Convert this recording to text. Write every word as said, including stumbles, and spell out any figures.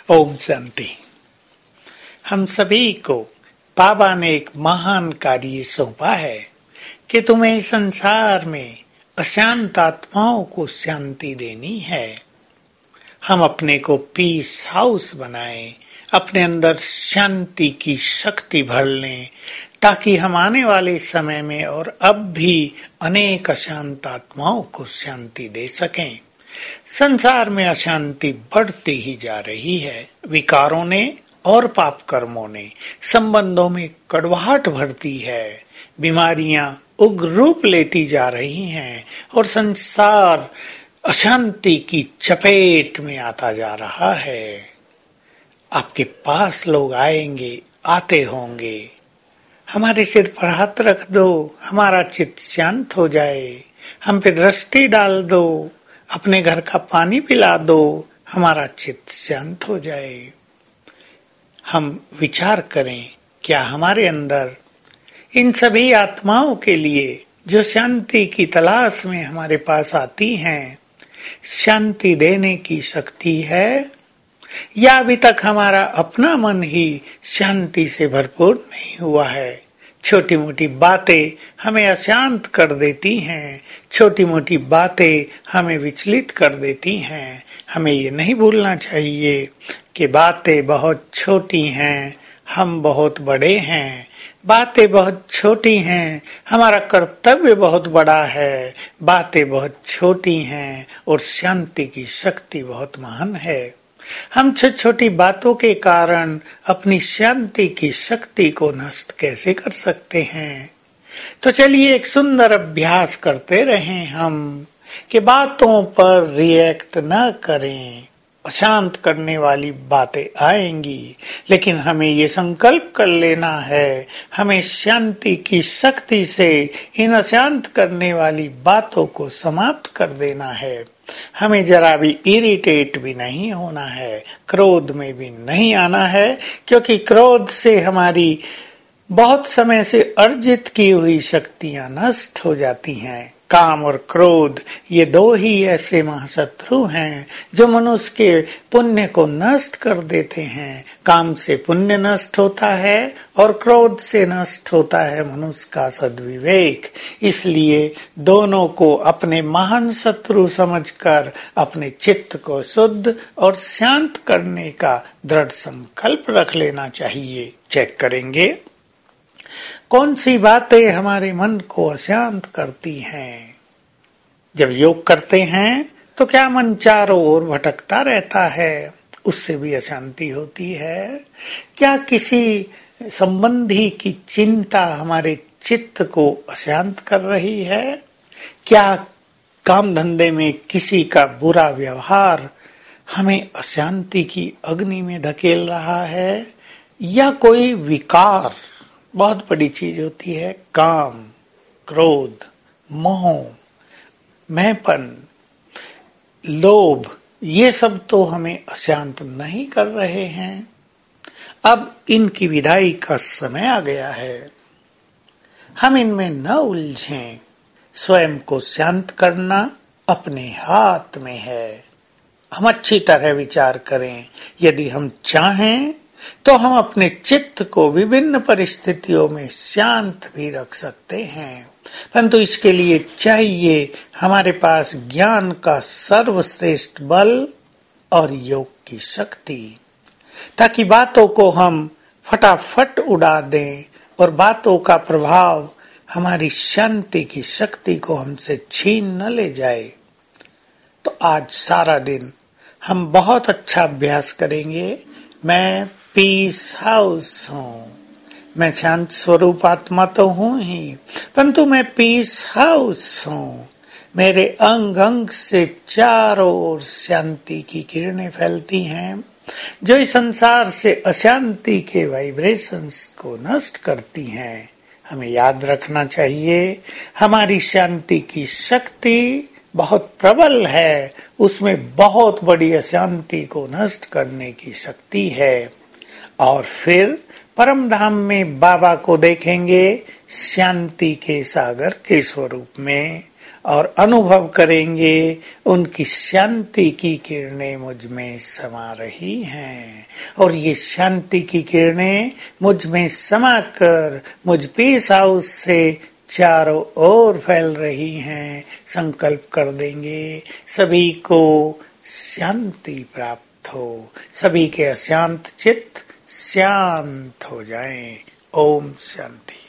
ओम शांति। हम सभी को बाबा ने एक महान कार्य सौंपा है कि तुम्हें संसार में अशांत आत्माओं को शांति देनी है। हम अपने को पीस हाउस बनाएं, अपने अंदर शांति की शक्ति भर लें, ताकि हम आने वाले समय में और अब भी अनेक अशांत आत्माओं को शांति दे सकें। संसार में अशांति बढ़ती ही जा रही है। विकारों ने और पाप कर्मों ने संबंधों में कड़वाहट भरती है। बीमारियां उग्र रूप लेती जा रही हैं और संसार अशांति की चपेट में आता जा रहा है। आपके पास लोग आएंगे, आते होंगे। हमारे सिर पर हाथ रख दो, हमारा चित्त शांत हो जाए। हम पे दृष्टि डाल दो, अपने घर का पानी पिला दो, हमारा चित्त शांत हो जाए। हम विचार करें, क्या हमारे अंदर इन सभी आत्माओं के लिए जो शांति की तलाश में हमारे पास आती हैं, शांति देने की शक्ति है, या अभी तक हमारा अपना मन ही शांति से भरपूर नहीं हुआ है? छोटी मोटी बातें हमें अशांत कर देती हैं, छोटी मोटी बातें हमें विचलित कर देती हैं। हमें ये नहीं भूलना चाहिए कि बातें बहुत छोटी हैं, हम बहुत बड़े हैं। बातें बहुत छोटी हैं, हमारा कर्तव्य बहुत बड़ा है। बातें बहुत छोटी हैं और शांति की शक्ति बहुत महान है। हम छोटी छोटी बातों के कारण अपनी शांति की शक्ति को नष्ट कैसे कर सकते हैं? तो चलिए एक सुंदर अभ्यास करते रहें हम कि बातों पर रिएक्ट न करें। अशांत करने वाली बातें आएंगी, लेकिन हमें ये संकल्प कर लेना है, हमें शांति की शक्ति से इन अशांत करने वाली बातों को समाप्त कर देना है। हमें जरा भी इरिटेट भी नहीं होना है, क्रोध में भी नहीं आना है, क्योंकि क्रोध से हमारी बहुत समय से अर्जित की हुई शक्तियां नष्ट हो जाती हैं। काम और क्रोध ये दो ही ऐसे महाशत्रु हैं जो मनुष्य के पुण्य को नष्ट कर देते हैं। काम से पुण्य नष्ट होता है और क्रोध से नष्ट होता है मनुष्य का सद्विवेक। इसलिए दोनों को अपने महान शत्रु समझकर अपने चित्त को शुद्ध और शांत करने का दृढ़ संकल्प रख लेना चाहिए। चेक करेंगे कौन सी बातें हमारे मन को अशांत करती हैं। जब योग करते हैं तो क्या मन चारों ओर भटकता रहता है? उससे भी अशांति होती है। क्या किसी संबंधी की चिंता हमारे चित्त को अशांत कर रही है? क्या काम धंधे में किसी का बुरा व्यवहार हमें अशांति की अग्नि में धकेल रहा है? या कोई विकार, बहुत बड़ी चीज होती है, काम, क्रोध, मोह, मैंपन, लोभ, ये सब तो हमें अशांत नहीं कर रहे हैं। अब इनकी विदाई का समय आ गया है। हम इनमें न उलझें। स्वयं को शांत करना अपने हाथ में है। हम अच्छी तरह विचार करें। यदि हम चाहें तो हम अपने चित्त को विभिन्न परिस्थितियों में शांत भी रख सकते हैं, परंतु इसके लिए चाहिए हमारे पास ज्ञान का सर्वश्रेष्ठ बल और योग की शक्ति, ताकि बातों को हम फटाफट उड़ा दें और बातों का प्रभाव हमारी शांति की शक्ति को हमसे छीन न ले जाए। तो आज सारा दिन हम बहुत अच्छा अभ्यास करेंगे। मैं पीस हाउस हूँ, मैं शांत स्वरूप आत्मा तो हूँ ही, परंतु मैं पीस हाउस हूँ। मेरे अंग अंग से चारों ओर शांति की किरणें फैलती हैं, जो इस संसार से अशांति के वाइब्रेशंस को नष्ट करती हैं। हमें याद रखना चाहिए, हमारी शांति की शक्ति बहुत प्रबल है, उसमें बहुत बड़ी अशांति को नष्ट करने की शक्ति है। और फिर परम धाम में बाबा को देखेंगे शांति के सागर के स्वरूप में, और अनुभव करेंगे उनकी शांति की किरणें मुझ में समा रही हैं और ये शांति की किरणें मुझ में समाकर मुझ पीस हाउस से चारों ओर फैल रही हैं। संकल्प कर देंगे सभी को शांति प्राप्त हो, सभी के अशांत चित्त शांत हो जाएं। ओम शांति।